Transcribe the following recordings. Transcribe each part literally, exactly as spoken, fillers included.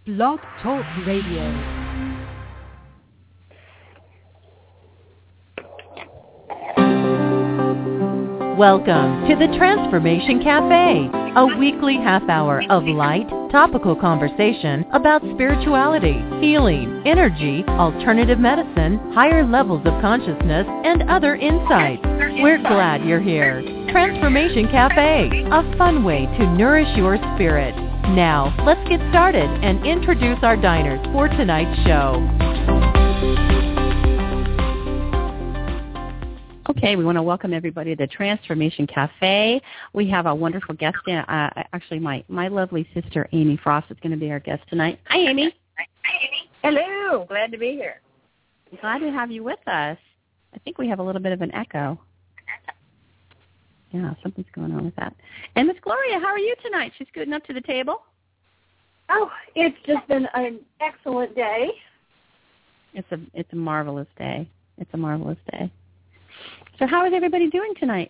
Blog Talk Radio. Welcome to the Transformation Cafe, a weekly half hour of light, topical conversation about spirituality, healing, energy, alternative medicine, higher levels of consciousness, and other insights. We're glad you're here. Transformation Cafe, a fun way to nourish your spirit. Now, let's get started and introduce our diners for tonight's show. Okay, we want to welcome everybody to the Transformation Cafe. We have a wonderful guest in. Uh, actually, my, my lovely sister, Amy Frost, is going to be our guest tonight. Hi, Amy. Hi, Amy. Hello. Glad to be here. Glad to have you with us. I think we have a little bit of an echo. Yeah, something's going on with that. And Miss Gloria, how are you tonight? She's scooting up to the table. Oh, it's just been an excellent day. It's a it's a marvelous day. It's a marvelous day. So how is everybody doing tonight?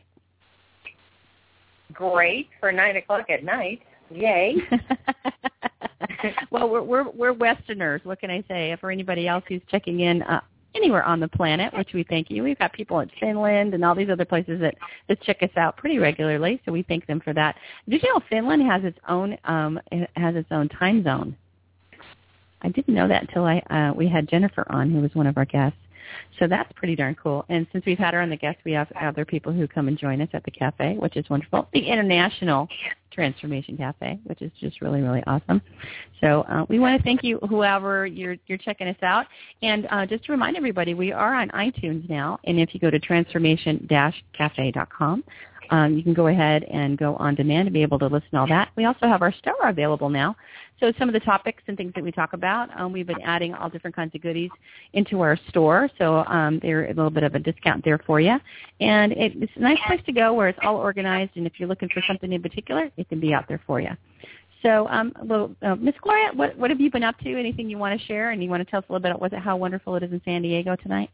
Great for nine o'clock at night. Yay! Well, we're we're we're Westerners. What can I say? For anybody else who's checking in uh, anywhere on the planet, which we thank you. We've got people in Finland and all these other places that, that check us out pretty regularly, so we thank them for that. Did you know Finland has its own um, it has its own time zone? I didn't know that until I uh, we had Jennifer on, who was one of our guests. So that's pretty darn cool. And since we've had her on the guest, we have other people who come and join us at the cafe, which is wonderful. The International Transformation Cafe, which is just really, really awesome. So uh, we want to thank you, whoever you're you're checking us out. And uh, just to remind everybody, we are on iTunes now. And if you go to transformation dash cafe dot com, um, you can go ahead and go on demand to be able to listen to all that. We also have our store available now. So some of the topics and things that we talk about, um, we've been adding all different kinds of goodies into our store. So um, there's a little bit of a discount there for you. And it, it's a nice place to go where it's all organized. And if you're looking for something in particular, it can be out there for you. So um, well, uh, Miss Gloria, what, what have you been up to? Anything you want to share? And you want to tell us a little bit about what, how wonderful it is in San Diego tonight?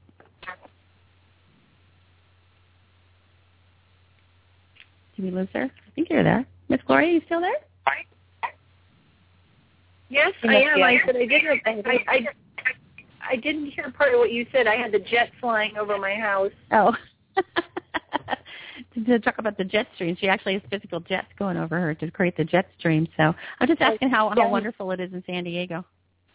Did we lose her? I think you're there. Miss Gloria, are you still there? Yes, I am. I said I didn't. I, I I didn't hear part of what you said. I had the jet flying over my house. Oh, to, to talk about the jet stream. She actually has physical jets going over her to create the jet stream. So I'm just asking how how wonderful it is in San Diego.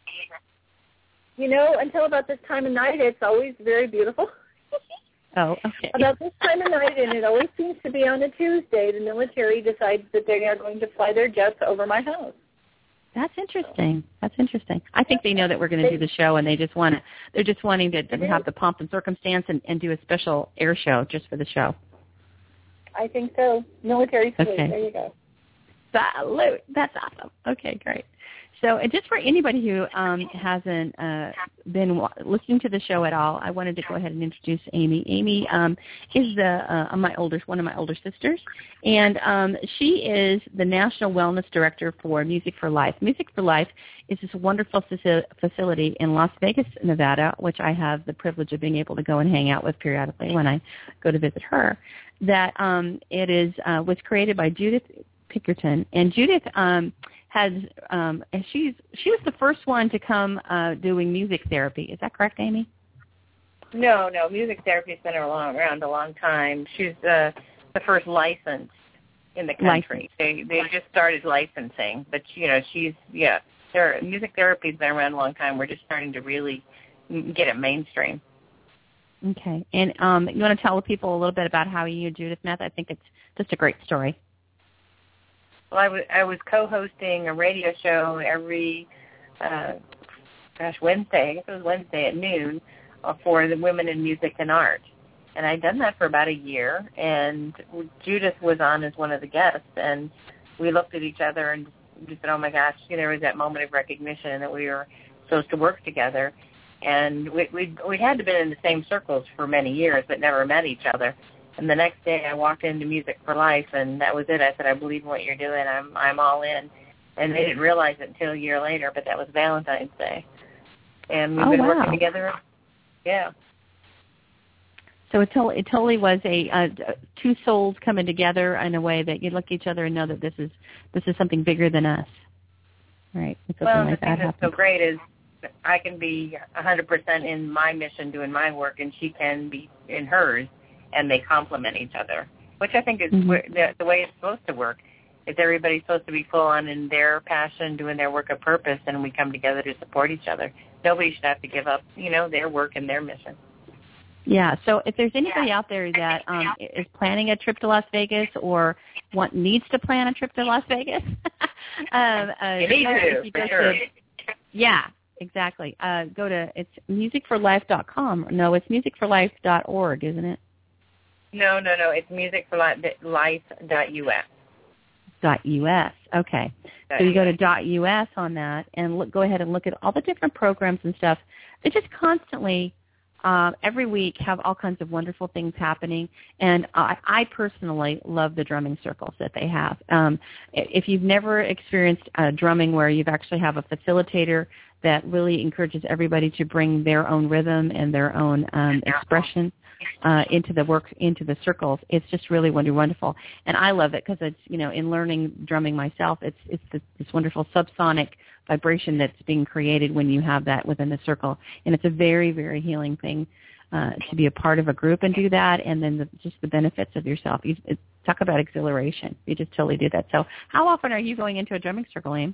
You know, until about this time of night, it's always very beautiful. Oh, okay. About this time of night, and it always seems to be on a Tuesday, the military decides that they are going to fly their jets over my house. That's interesting. That's interesting. I think they know that we're going to do the show, and they just want to. They're just wanting to, to have the pomp and circumstance and, and do a special air show just for the show. I think so. Military salute. Okay. There you go. Salute. That's awesome. Okay, great. So uh, just for anybody who um, hasn't uh, been w- listening to the show at all, I wanted to go ahead and introduce Amy. Amy um, is the uh, my older one of my older sisters, and um, she is the National Wellness Director for Music for Life. Music for Life is this wonderful faci- facility in Las Vegas, Nevada, which I have the privilege of being able to go and hang out with periodically when I go to visit her. That um, it is uh, was created by Judith Pickerton, and Judith. Um, Has um, and she's she was the first one to come uh, doing music therapy. Is that correct, Amy? No, no. Music therapy has been around a long time. She's uh, the first license in the country. They they just started licensing, but you know she's yeah. There, music therapy has been around a long time. We're just starting to really get it mainstream. Okay, and um, you want to tell the people a little bit about how you and Judith met? I think it's just a great story. Well, I was, I was co-hosting a radio show every, uh, gosh, Wednesday. I guess it was Wednesday at noon uh, for the Women in Music and Art. And I'd done that for about a year. And Judith was on as one of the guests. And we looked at each other and just said, oh, my gosh, you know, there was that moment of recognition that we were supposed to work together. And we we we had been in the same circles for many years but never met each other. And the next day I walked into Music for Life, and that was it. I said, I believe in what you're doing. I'm I'm all in. And they didn't realize it until a year later, but that was Valentine's Day. And we've oh, been wow. working together. Yeah. So it, to- it totally was a uh, two souls coming together in a way that you look at each other and know that this is this is something bigger than us. right. It's well, like the thing that that's happens. so great is I can be one hundred percent in my mission doing my work, and she can be in hers, and they complement each other, which I think is mm-hmm. where, the, the way it's supposed to work. If everybody's supposed to be full on in their passion, doing their work of purpose, and we come together to support each other. Nobody should have to give up, you know, their work and their mission. Yeah, so if there's anybody out there that um, is planning a trip to Las Vegas or want needs to plan a trip to Las Vegas, um, uh, you need to, you for sure. To, yeah, exactly. Uh, go to, it's music for life dot com. No, it's music for life dot org, isn't it? No, no, no. It's music for life dot U S. Dot .us. Okay. So you go to .us on that and look, go ahead and look at all the different programs and stuff. They just constantly, um, every week, have all kinds of wonderful things happening. And I, I personally love the drumming circles that they have. Um, if you've never experienced uh, drumming where you actually have a facilitator that really encourages everybody to bring their own rhythm and their own um, expression uh, into the work, into the circles, it's just really wonderful. And I love it because it's, you know, in learning drumming myself, it's it's this, this wonderful subsonic vibration that's being created when you have that within the circle. And it's a very, very healing thing uh, to be a part of a group and do that, and then the, just the benefits of yourself. You, it, talk about exhilaration. You just totally do that. So how often are you going into a drumming circle, Aim?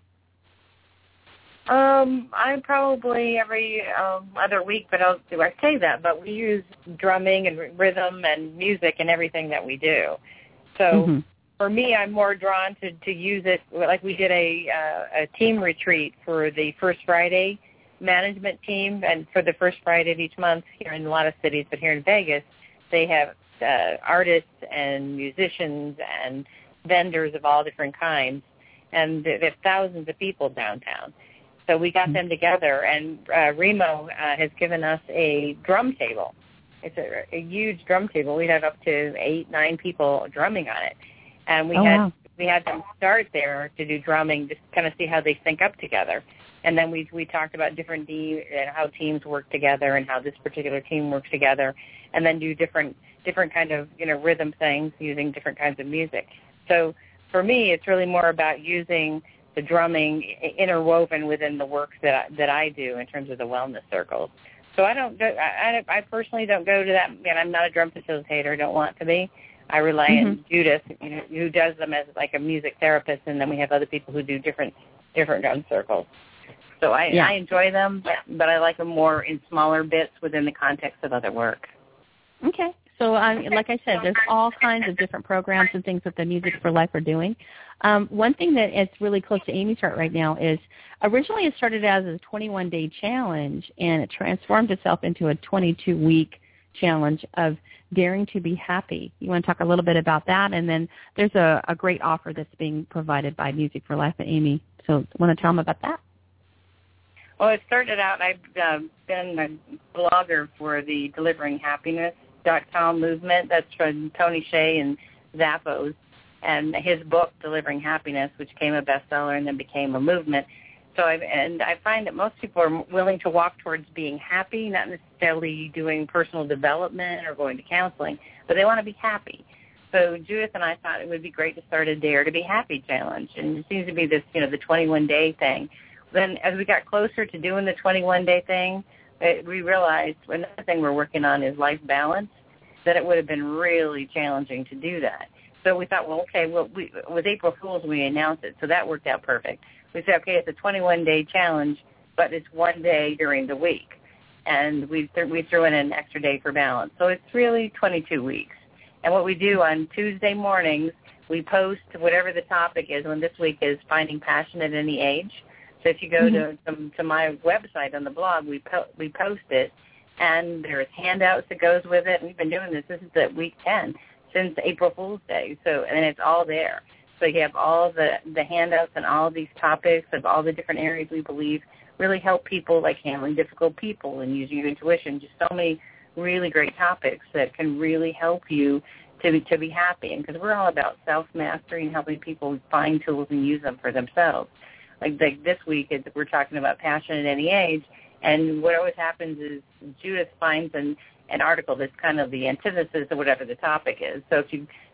Um, I probably every um, other week, but I'll do I say that, but we use drumming and rhythm and music in everything that we do. So mm-hmm. for me, I'm more drawn to, to use it, like we did a, uh, a team retreat for the First Friday management team, and for the first Friday of each month here in a lot of cities, but here in Vegas, they have uh, artists and musicians and vendors of all different kinds, and they have thousands of people downtown. So we got them together, and uh, Remo uh, has given us a drum table. It's a, a huge drum table. We have up to eight, nine people drumming on it, and we oh, had wow. we had them start there to do drumming, just kind of see how they sync up together. And then we we talked about different de- and how teams work together and how this particular team works together, and then do different different kind of you know rhythm things using different kinds of music. So for me, it's really more about using the drumming interwoven within the work that I, that I do in terms of the wellness circles. So I don't go, I, I personally don't go to that, and I'm not a drum facilitator, don't want to be. I rely mm-hmm. on Judith, you know, who does them as like a music therapist, and then we have other people who do different different drum circles. So I, yeah. I enjoy them, but, but I like them more in smaller bits within the context of other work. Okay. So, um, like I said, there's all kinds of different programs and things that the Music for Life are doing. Um, one thing that is really close to Amy's heart right now is originally it started as a twenty-one day challenge, and it transformed itself into a twenty-two week challenge of daring to be happy. You want to talk a little bit about that? And then there's a, a great offer that's being provided by Music for Life and Amy. So want to tell them about that? Well, it started out, I've uh, been a blogger for the Delivering Happiness dot com movement. That's from Tony Hsieh and Zappos, and his book Delivering Happiness, which became a bestseller and then became a movement. So I and I find that most people are willing to walk towards being happy, not necessarily doing personal development or going to counseling, but they want to be happy. So Judith and I thought it would be great to start a Dare to Be Happy challenge, and it seems to be this, you know, the twenty-one day thing. Then as we got closer to doing the twenty-one day thing, it, we realized another thing we're working on is life balance, that it would have been really challenging to do that. So we thought, well, okay, well, we, with April Fool's, we announced it, so that worked out perfect. We said, okay, it's a twenty-one day challenge, but it's one day during the week. And we, th- we threw in an extra day for balance. So it's really twenty-two weeks. And what we do on Tuesday mornings, we post whatever the topic is, and this week is finding passion at any age. So if you go mm-hmm. to, to to my website on the blog, we po- we post it, and there's handouts that goes with it. We've been doing this. This is at week ten since April Fool's Day. So and it's all there. So you have all the, the handouts and all of these topics of all the different areas we believe really help people, like handling difficult people and using your intuition. Just so many really great topics that can really help you to be, to be happy. And because we're all about self-mastery and helping people find tools and use them for themselves. Like, like this week, is, we're talking about passion at any age. And what always happens is Judith finds an, an article that's kind of the antithesis of whatever the topic is. So if you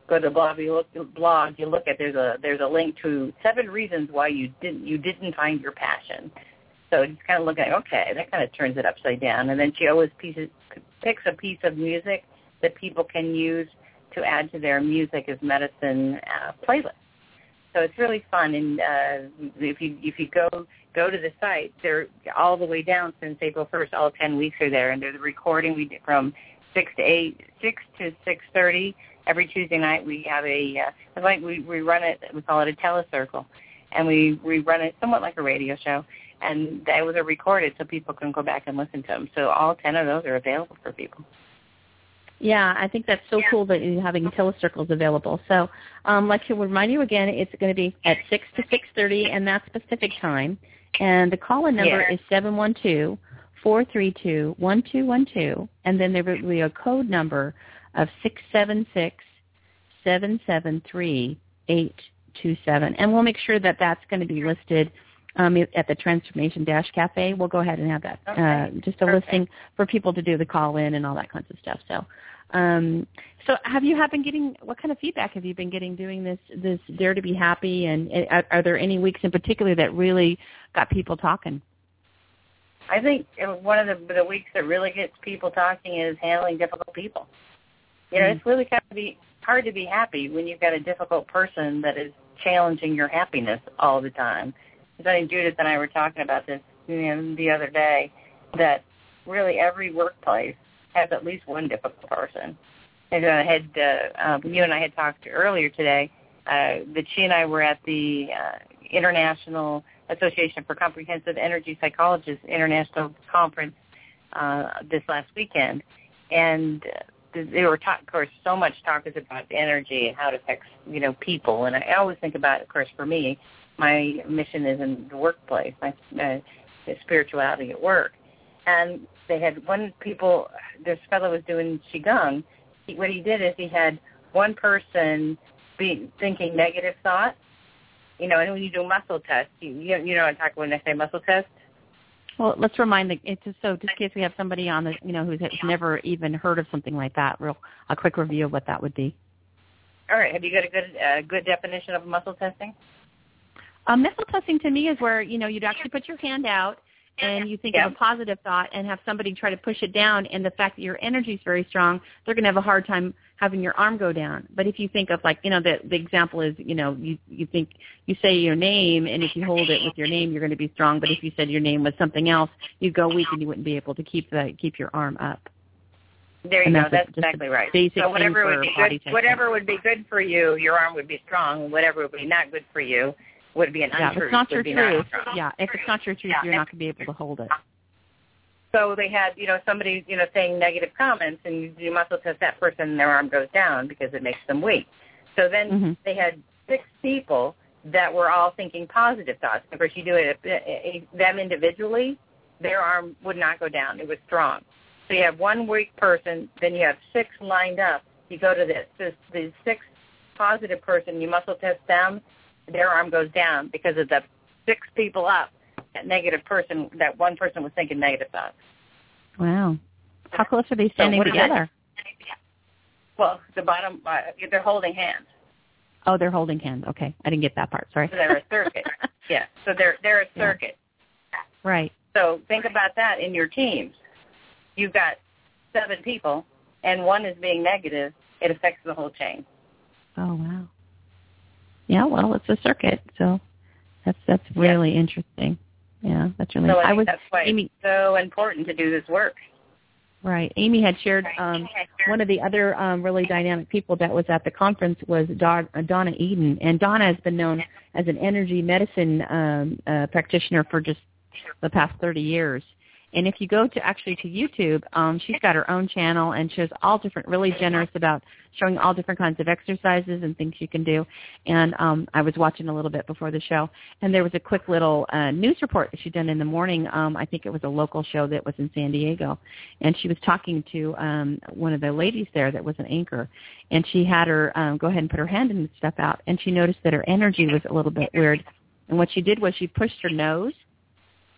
go to the blog, you look, blog, you look at there's a there's a link to seven reasons why you didn't you didn't find your passion. So just kind of looking at, okay, that kind of turns it upside down. And then she always pieces, picks a piece of music that people can use to add to their music as medicine uh, playlist. So it's really fun. And uh, if you if you go go to the site, they're all the way down since April first. All ten weeks are there, and there's a recording we did from six to eight, six to six thirty every Tuesday night. We have a uh, it's like we we run it. We call it a telecircle, and we we run it somewhat like a radio show. And those are recorded so people can go back and listen to them. So all ten of those are available for people. Yeah, I think that's so cool that you're having telecircles available. So, um, like to remind you again, it's going to be at six to six thirty, and that's Pacific time. And the call-in number yeah. is seven one two, four three two, one two one two, and then there will be a code number of six seven six, seven seven three, eight two seven. And we'll make sure that that's going to be listed Um, at the Transformation Dash Cafe. We'll go ahead and have that, okay. uh, just a Perfect. listing for people to do the call-in and all that kinds of stuff. So, um, so have you have been getting, what kind of feedback have you been getting doing this, this Dare to Be Happy, and are, are there any weeks in particular that really got people talking? I think one of the, the weeks that really gets people talking is handling difficult people. You know, mm-hmm. it's really kind of be hard to be happy when you've got a difficult person that is challenging your happiness all the time. I think Judith and I were talking about this, you know, the other day, that really every workplace has at least one difficult person. And I had, uh, um, you and I had talked earlier today uh, that she and I were at the uh, International Association for Comprehensive Energy Psychologists International Conference uh, this last weekend, and uh, they were, talk, of course, so much talk is about energy and how it affects, you know, people. And I always think about, of course, for me, my mission is in the workplace, my uh, spirituality at work. And they had one people, this fellow was doing Qigong. He, what he did is he had one person be thinking negative thoughts. You know, and when you do muscle tests, you, you, you know what I'm talking when I say muscle test? Well, let's remind the, it's just so just in case we have somebody on the, you know, who's never even heard of something like that, real a quick review of what that would be. All right. Have you got a good uh, good definition of muscle testing? Um, mental testing to me is where, you know, you'd actually put your hand out and you think yeah. of a positive thought and have somebody try to push it down, and the fact that your energy is very strong, they're going to have a hard time having your arm go down. But if you think of, like, you know, the, the example is, you know, you, you think, you say your name, and if you hold it with your name, you're going to be strong. But if you said your name was something else, you'd go weak and you wouldn't be able to keep the keep your arm up. There you and go. That's, that's a, exactly right. Basic so whatever thing would be body good, testing. whatever would be good for you, your arm would be strong. Whatever would be not good for you would be an yeah, untruth. if it's not your truth. Not yeah, if it's not your truth, yeah. you're not going to be able to hold it. So they had, you know, somebody, you know, saying negative comments, and you, you muscle test that person, and their arm goes down because it makes them weak. So then mm-hmm. they had six people that were all thinking positive thoughts. Of course, you do it them individually, their arm would not go down. It was strong. So you have one weak person, then you have six lined up. You go to this, this the sixth positive person, you muscle test them, their arm goes down because of the six people up. That negative person, that one person was thinking negative thoughts. Wow. How close are they standing so together? Well, the bottom, uh, they're holding hands. Oh, they're holding hands. Okay. I didn't get that part. Sorry. So they're a circuit. yeah. So they're they're a circuit. Yeah. Right. So think about that in your teams. You've got seven people, and one is being negative. It affects the whole chain. Oh, wow. Yeah, well, it's a circuit, so that's that's really yeah. interesting. Yeah, that's really. So I, I was that's why Amy, it's so important to do this work. Right. Amy had shared um, one of the other um, really dynamic people that was at the conference was Donna Eden, and Donna has been known as an energy medicine um, uh, practitioner for just the past thirty years. And if you go to actually to YouTube, um, she's got her own channel and shows all different, really generous about showing all different kinds of exercises and things you can do. And um, I was watching a little bit before the show, and there was a quick little uh, news report that she'd done in the morning. Um, I think it was a local show that was in San Diego, and she was talking to um, one of the ladies there that was an anchor, and she had her um, go ahead and put her hand and stuff out, and she noticed that her energy was a little bit weird. And what she did was she pushed her nose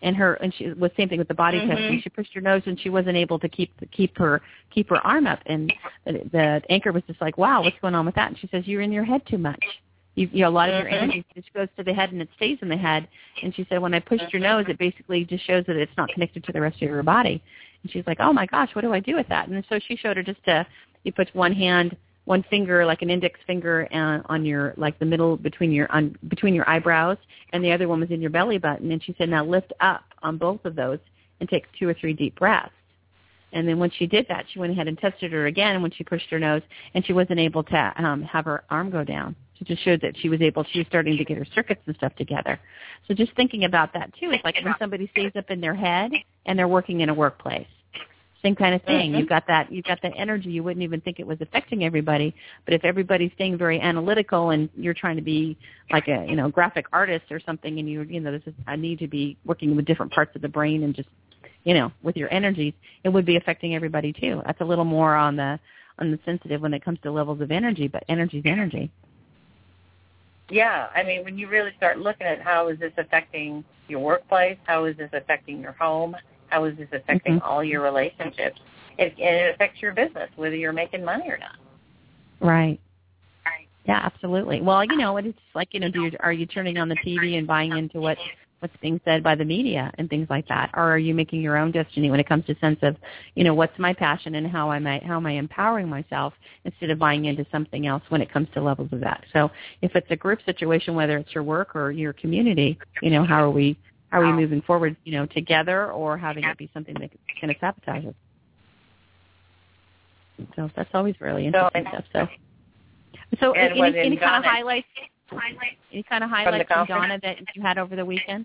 and her and she was same thing with the body mm-hmm. test. And she pushed her nose, and she wasn't able to keep keep her keep her arm up. And the, the anchor was just like, "Wow, what's going on with that?" And she says, "You're in your head too much. You, you know, a lot of mm-hmm. your energy just goes to the head, and it stays in the head." And she said, "When I pushed your nose, it basically just shows that it's not connected to the rest of your body." And she's like, "Oh my gosh, what do I do with that?" And so she showed her just to you put one hand. One finger, like an index finger, uh, on your like the middle between your on between your eyebrows, and the other one was in your belly button. And she said, "Now lift up on both of those and take two or three deep breaths." And then when she did that, she went ahead and tested her again when she pushed her nose, and she wasn't able to um, have her arm go down. It just showed that she was able. She was starting to get her circuits and stuff together. So just thinking about that too, it's like when somebody stays up in their head and they're working in a workplace. Same kind of thing. Mm-hmm. You've got that. You've got that energy. You wouldn't even think it was affecting everybody, but if everybody's staying very analytical and you're trying to be like a you know graphic artist or something, and you you know this is I need to be working with different parts of the brain and just you know with your energies, it would be affecting everybody too. That's a little more on the on the sensitive when it comes to levels of energy, but energy's energy. Yeah, I mean, when you really start looking at how is this affecting your workplace, how is this affecting your home. How is this affecting mm-hmm. all your relationships? It, and it affects your business, whether you're making money or not. Right. Right. Yeah, absolutely. Well, you know, it's like, you know, do you, are you turning on the T V and buying into what, what's being said by the media and things like that? Or are you making your own destiny when it comes to sense of, you know, what's my passion and how am I, how am I empowering myself instead of buying into something else when it comes to levels of that? So if it's a group situation, whether it's your work or your community, you know, how are we Are we moving forward, you know, together, or having it be something that can sabotage us? So that's always really interesting so, stuff. So, so any, any kind of highlights? Any kind of highlights from, from Donna that you had over the weekend?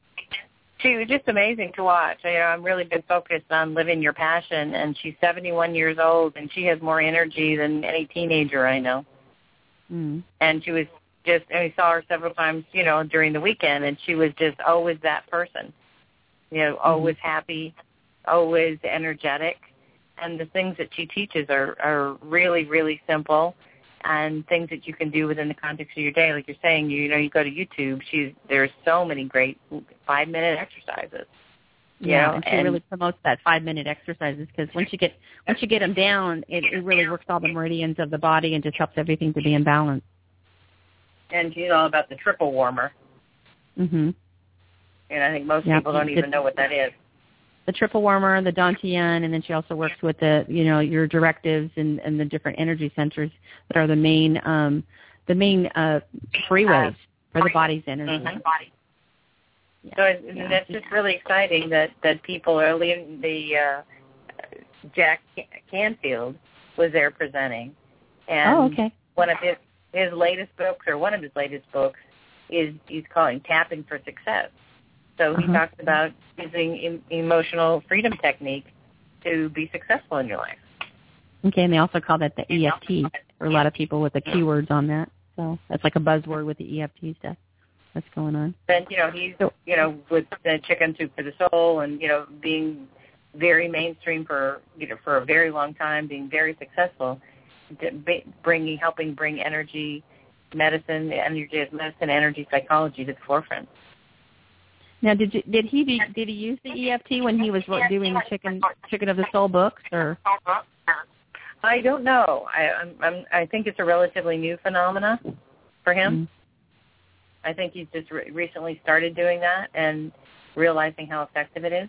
She was just amazing to watch. You know, I've really been focused on living your passion, and she's seventy-one years old, and she has more energy than any teenager I know. Mm. And she was. Just, and we saw her several times, you know, during the weekend, and she was just always that person, you know, always mm-hmm. happy, always energetic, and the things that she teaches are, are really, really simple, and things that you can do within the context of your day. Like you're saying, you, you know, you go to YouTube, she's there's so many great five-minute exercises. You yeah, know, and she and, really promotes that five-minute exercises because once you get once you get them down, it, it really works all the meridians of the body and just helps everything to be in balance. And she's all about the triple warmer. Mm-hmm. And I think most yeah, people don't even know what that is. The triple warmer, the Dantian, and then she also works with the, you know, your directives and, and the different energy centers that are the main, um, the main uh, freeways for the body's energy. Mm-hmm. Yeah. So it, yeah. that's just really exciting that, that people are leaving. The uh, Jack Canfield was there presenting. And oh, okay. One of his His latest books, or one of his latest books, is he's calling Tapping for Success. So he uh-huh. talks about using em- emotional freedom technique to be successful in your life. Okay, and they also call that the E F T for a lot of people with the keywords on that. So that's like a buzzword with the E F T stuff that's going on. Then, you know, he's, you know, with the Chicken Soup for the Soul and, you know, being very mainstream for, you know, for a very long time, being very successful, bringing, helping bring energy, medicine, energy as medicine, energy psychology to the forefront. Now, did you, did he did he use the E F T when he was doing Chicken Chicken of the Soul books, or? I don't know. I I'm, I'm, I think it's a relatively new phenomena for him. Mm-hmm. I think he's just re- recently started doing that and realizing how effective it is.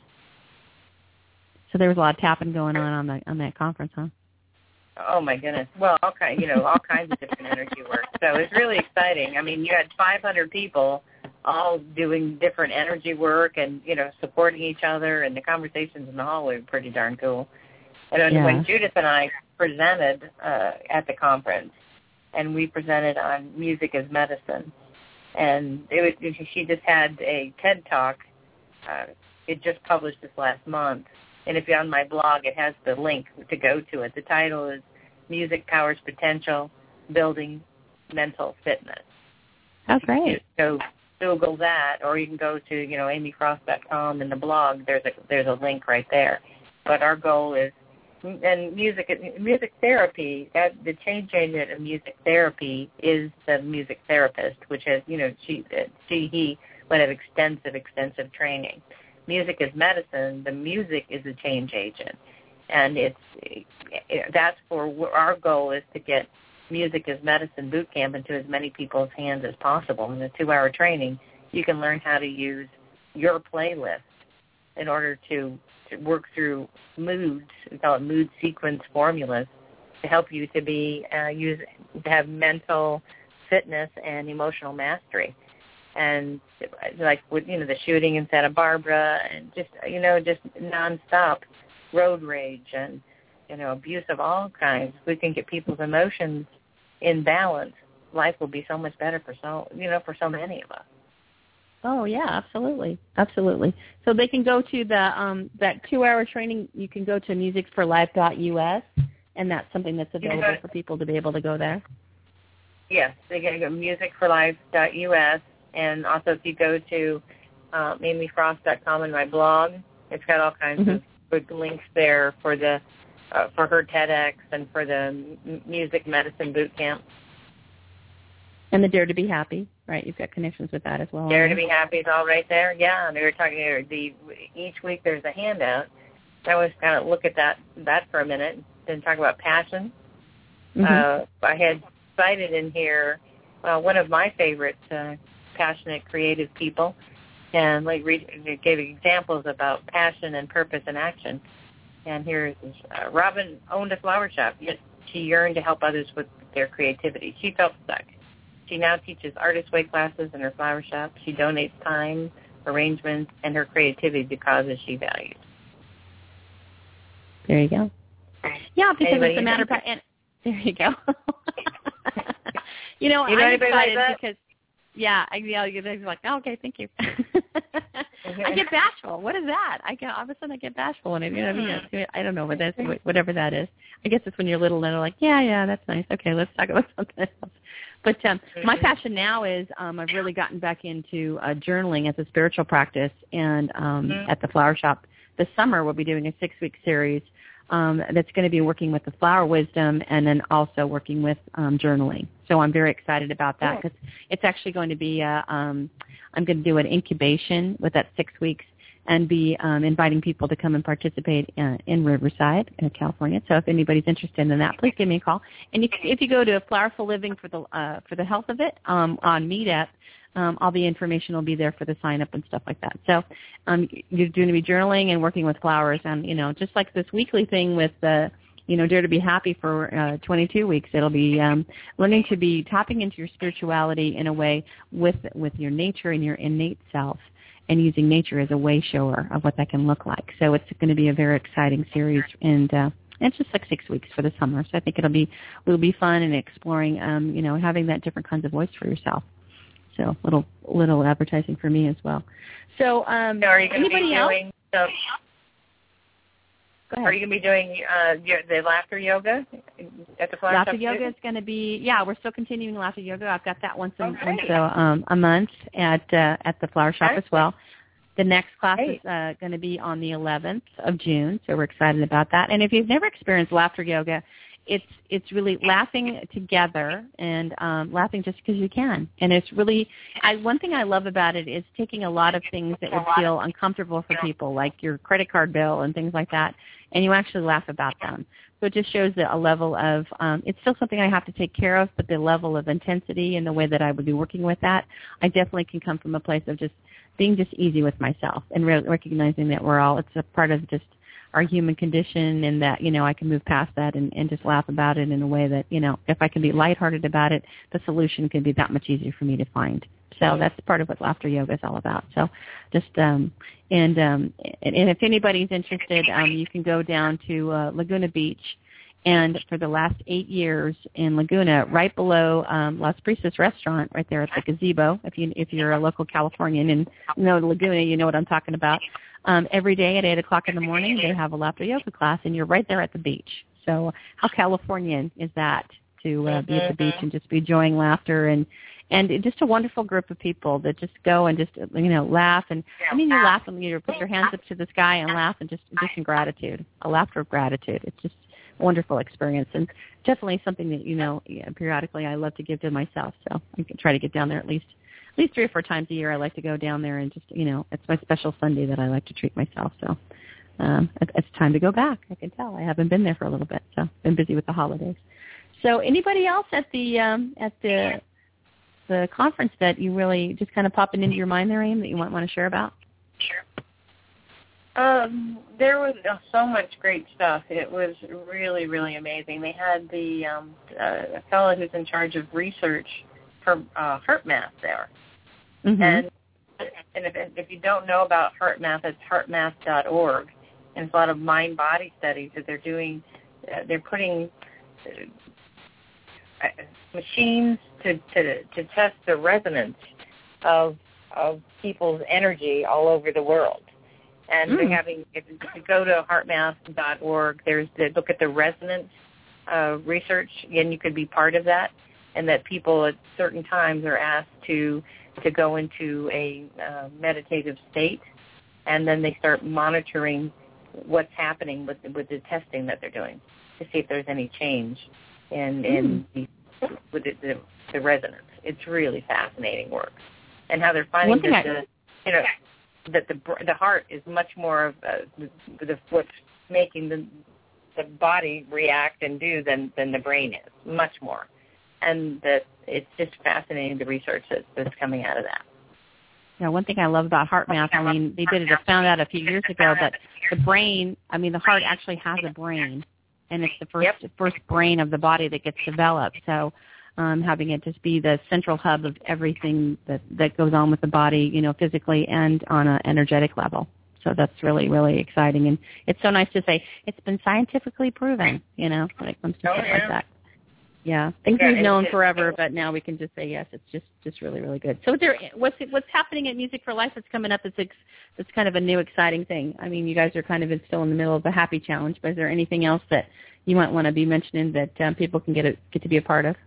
So there was a lot of tapping going on on, the, on that conference, huh? Oh my goodness! Well, all kind, you know, all kinds of different energy work. So it's really exciting. I mean, you had five hundred people all doing different energy work and, you know, supporting each other, and the conversations in the hallway were pretty darn cool. And yeah. when Judith and I presented uh, at the conference, and we presented on music as medicine, and it was, she just had a TED Talk. Uh, it just published this last month. And if you're on my blog, it has the link to go to it. The title is Music Powers Potential, Building Mental Fitness. Oh, great. So Google that, or you can go to, you know, amy frost dot com in the blog. There's a there's a link right there. But our goal is, and music music therapy, that the change agent of music therapy is the music therapist, which has, you know, she, she he would have extensive, extensive training. music is medicine, the music is a change agent. And it's it, that's for our goal is to get Music as Medicine boot camp into as many people's hands as possible. In the two-hour training, you can learn how to use your playlist in order to, to work through moods. We call it mood sequence formulas to help you to be uh, use to have mental fitness and emotional mastery. And like with you know the shooting in Santa Barbara and just you know just nonstop road rage and you know abuse of all kinds, we can get people's emotions in balance. Life will be so much better for so you know for so many of us. Oh yeah, absolutely, absolutely. So they can go to the um, that two-hour training. You can go to music for life dot U S, and that's something that's available to, for people to be able to go there. Yes, they can go to music for life dot U S, and also if you go to uh, Mamie Frost dot com and my blog, it's got all kinds mm-hmm. of good links there for the uh, for her TEDx and for the m- music medicine boot camp. And the Dare to Be Happy, right? You've got connections with that as well. Dare to Be Happy is all right there. Yeah, and we were talking here. The each week there's a handout. I always kind of look at that that for a minute. Then talk about passion. Mm-hmm. Uh, I had cited in here uh, one of my favorite uh, passionate, creative people, and like re- gave examples about passion and purpose and action. And here's uh, Robin owned a flower shop, yet she yearned to help others with their creativity. She felt stuck. She now teaches Artist Way classes in her flower shop. She donates time, arrangements, and her creativity to causes she values. There you go. Yeah, because Anybody it's a matter of... And, there you go. you know, you know I'm anybody excited like that? because... Yeah, I, yeah, you're like, oh, okay, thank you. I get bashful. What is that? I get all of a sudden I get bashful when I, you know, mm-hmm. I don't know what that's, whatever that is. I guess it's when you're little and they're like, yeah, yeah, that's nice. Okay, let's talk about something else. But um, mm-hmm. my passion now is um, I've really gotten back into uh, journaling as a spiritual practice, and um, mm-hmm. at the flower shop this summer we'll be doing a six-week series um, that's going to be working with the flower wisdom and then also working with um, journaling. So I'm very excited about that because it's actually going to be, a, um, I'm going to do an incubation with that six weeks and be um, inviting people to come and participate in, in Riverside, in California. So if anybody's interested in that, please give me a call. And if, if you go to Flowerful Living for the uh, for the health of it um, on Meetup, um, all the information will be there for the sign up and stuff like that. So um, you're going to be journaling and working with flowers, and you know, just like this weekly thing with the. You know, Dare to Be Happy for uh, twenty-two weeks. It'll be um, learning to be tapping into your spirituality in a way with with your nature and your innate self, and using nature as a way shower of what that can look like. So it's going to be a very exciting series, and uh, it's just like six weeks for the summer. So I think it'll be will be fun and exploring, um, you know, having that different kinds of voice for yourself. So little little advertising for me as well. So, um, so are you going to anybody be else? doing? So- Are you going to be doing uh, your, the laughter yoga at the flower shop? Laughter yoga is going to be, yeah, we're still continuing laughter yoga. I've got that once a, okay. once a, um, a month at uh, at the flower shop okay. as well. The next class Great. is uh, going to be on the eleventh of June, so we're excited about that. And if you've never experienced laughter yoga, it's it's really laughing together and um, laughing just because you can. And it's really, I, one thing I love about it is taking a lot of things that would feel uncomfortable for people, like your credit card bill and things like that, and you actually laugh about them. So it just shows that a level of, um, it's still something I have to take care of, but the level of intensity and the way that I would be working with that, I definitely can come from a place of just being just easy with myself and re- recognizing that we're all, it's a part of just our human condition, and that, you know, I can move past that and, and just laugh about it in a way that, you know, if I can be lighthearted about it, the solution can be that much easier for me to find. So that's part of what laughter yoga is all about. So just, um, and, um, and, and if anybody's interested, um, you can go down to uh, Laguna Beach. And for the last eight years in Laguna, right below um, Las Brisas restaurant, right there at the gazebo, if, you, if you're a local Californian and you know Laguna, you know what I'm talking about. Um, every day at eight o'clock in the morning, they have a laughter yoga class, and you're right there at the beach. So how Californian is that, to uh, be at the beach and just be enjoying laughter, and and just a wonderful group of people that just go and just, you know, laugh. And I mean, you laugh and you put your hands up to the sky and laugh, and just just in gratitude, a laughter of gratitude. It's just a wonderful experience, and definitely something that, you know, periodically I love to give to myself. So I can try to get down there at least at least three or four times a year I like to go down there and just, you know, it's my special Sunday that I like to treat myself. So um, it, it's time to go back. I can tell. I haven't been there for a little bit, so been busy with the holidays. So anybody else at the um, at the the conference that you really just kind of popping into your mind there, Aim, that you might want to share about? Sure. Um, there was uh, so much great stuff. It was really, really amazing. They had the um, uh, a fellow who's in charge of research for uh, HeartMath there. Mm-hmm. And and if, if you don't know about HeartMath, it's heart math dot org. And it's a lot of mind-body studies that they're doing. Uh, they're putting uh, machines to, to, to test the resonance of of people's energy all over the world. And mm. they're having, if you go to heart math dot org, there's the look at the resonance uh, research, and you could be part of that, and that people at certain times are asked to to go into a uh, meditative state, and then they start monitoring what's happening with the, with the testing that they're doing to see if there's any change in in mm. the, with the, the, the resonance. It's really fascinating work, and how they're finding that the you know. that the the heart is much more of uh, the, the, what's making the the body react and do than, than the brain is, much more. And that it's just fascinating, the research that, that's coming out of that. Yeah, one thing I love about HeartMath, I mean, they did it, I found out a few years ago that the brain, I mean, the heart actually has a brain, and it's the first yep. first brain of the body that gets developed. So Um, having it just be the central hub of everything that, that goes on with the body, you know, physically and on an energetic level. So that's really, really exciting. And it's so nice to say it's been scientifically proven, you know, when it comes to oh, stuff yeah. like that. Yeah, things yeah, we've known forever, but now we can just say yes. It's just, just really, really good. So, is there what's what's happening at Music for Life that's coming up? That's that's kind of a new, exciting thing. I mean, you guys are kind of still in the middle of the Happy Challenge, but is there anything else that you might want to be mentioning that um, people can get a, get to be a part of?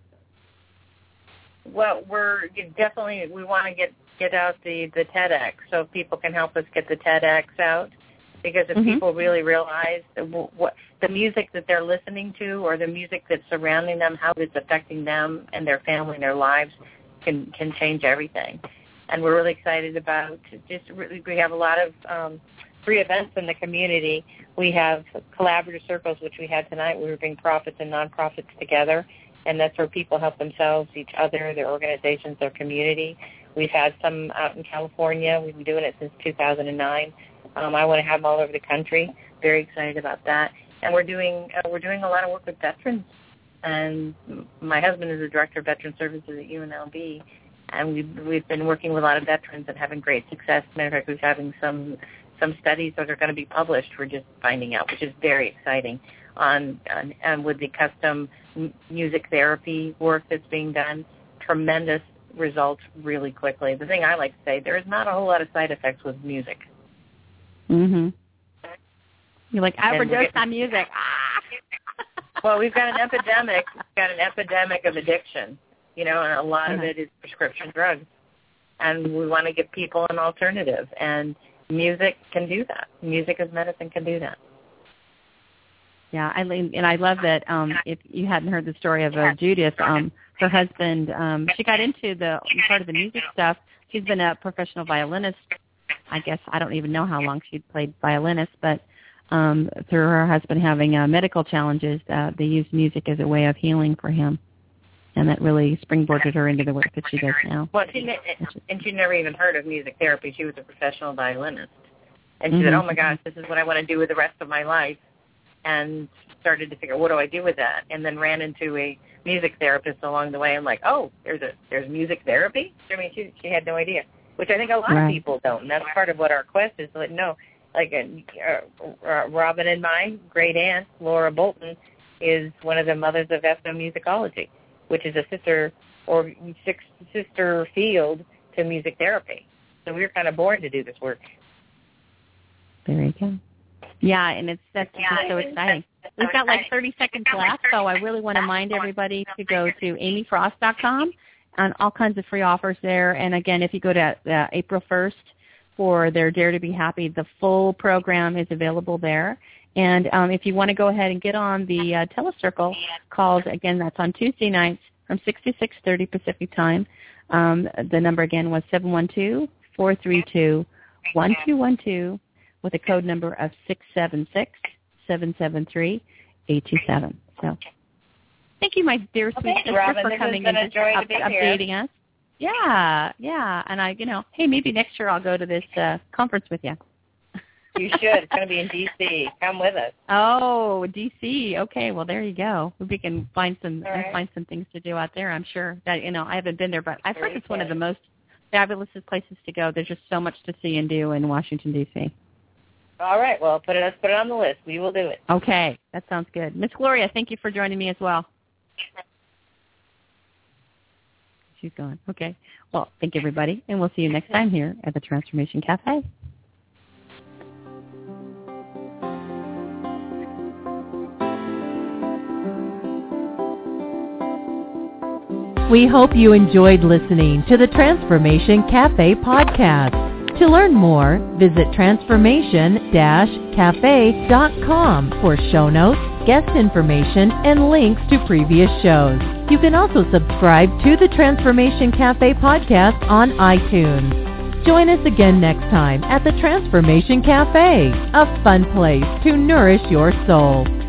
Well, we're definitely, we want to get, get out the, the TEDx, so people can help us get the TEDx out, because if mm-hmm. people really realize the, what the music that they're listening to or the music that's surrounding them, how it's affecting them and their family and their lives can, can change everything. And we're really excited about just really, we have a lot of um, free events in the community. We have collaborative circles, which we had tonight. We were bringing profits and nonprofits together. And that's where people help themselves, each other, their organizations, their community. We've had some out in California. We've been doing it since two thousand nine. Um, I want to have them all over the country. Very excited about that. And we're doing uh, we're doing a lot of work with veterans. And my husband is the director of veteran services at U N L V, and we've we've been working with a lot of veterans and having great success. As a matter of fact, we're having some some studies that are going to be published. We're just finding out, which is very exciting. On, on and with the custom music therapy work that's being done, tremendous results really quickly. The thing I like to say, there is not a whole lot of side effects with music. Mhm. You're like, I overdosed on music. Well, we've got an epidemic. We've got an epidemic of addiction, you know, and a lot uh-huh. of it is prescription drugs. And we want to give people an alternative, and music can do that. Music as medicine can do that. Yeah, I and I love that. Um, if you hadn't heard the story of uh, Judith, um, her husband, um, she got into the part of the music stuff. She's been a professional violinist. I guess I don't even know how long she'd played violinist, but um, through her husband having uh, medical challenges, uh, they used music as a way of healing for him, and that really springboarded her into the work that she does now. Well, she and she never even heard of music therapy. She was a professional violinist, and she mm-hmm. said, "Oh my gosh, this is what I want to do with the rest of my life." And started to figure, what do I do with that? And then ran into a music therapist along the way. I'm like, oh, there's a there's music therapy? I mean, she she had no idea, which I think a lot right. of people don't. And that's part of what our quest is. Like, no, like uh, uh, Robin and my great aunt, Laura Bolton, is one of the mothers of ethnomusicology, which is a sister or six, sister field to music therapy. So we were kind of born to do this work. Very good. Yeah, and it's that's yeah, just so exciting. We've got like thirty seconds left, so I really want to remind everybody to go to amy frost dot com and all kinds of free offers there. And again, if you go to uh, April first for their Dare to Be Happy, the full program is available there. And um, if you want to go ahead and get on the uh, Telecircle calls, again, that's on Tuesday nights from six to six thirty Pacific time. Um, the number again was seven one two, four three two, one two one two with a code number of six seven six, seven seven three, eight two seven. So thank you, my dear sweet okay, sister, Robin, for coming and just up, updating us. Yeah, yeah. And I, you know, hey, maybe next year I'll go to this uh, conference with you. You should. It's going to be in D C. Come with us. Oh, D C. Okay, well there you go. We can find some right. find some things to do out there. I'm sure that you know I haven't been there, but I've heard Very it's one of good. the most fabulous places to go. There's just so much to see and do in Washington D C. All right. Well, put it. Let's put it on the list. We will do it. Okay, that sounds good. Miss Gloria, thank you for joining me as well. She's gone. Okay. Well, thank you, everybody, and we'll see you next time here at the Transformation Cafe. We hope you enjoyed listening to the Transformation Cafe podcast. To learn more, visit transformation dash cafe dot com for show notes, guest information, and links to previous shows. You can also subscribe to the Transformation Cafe podcast on iTunes. Join us again next time at the Transformation Cafe, a fun place to nourish your soul.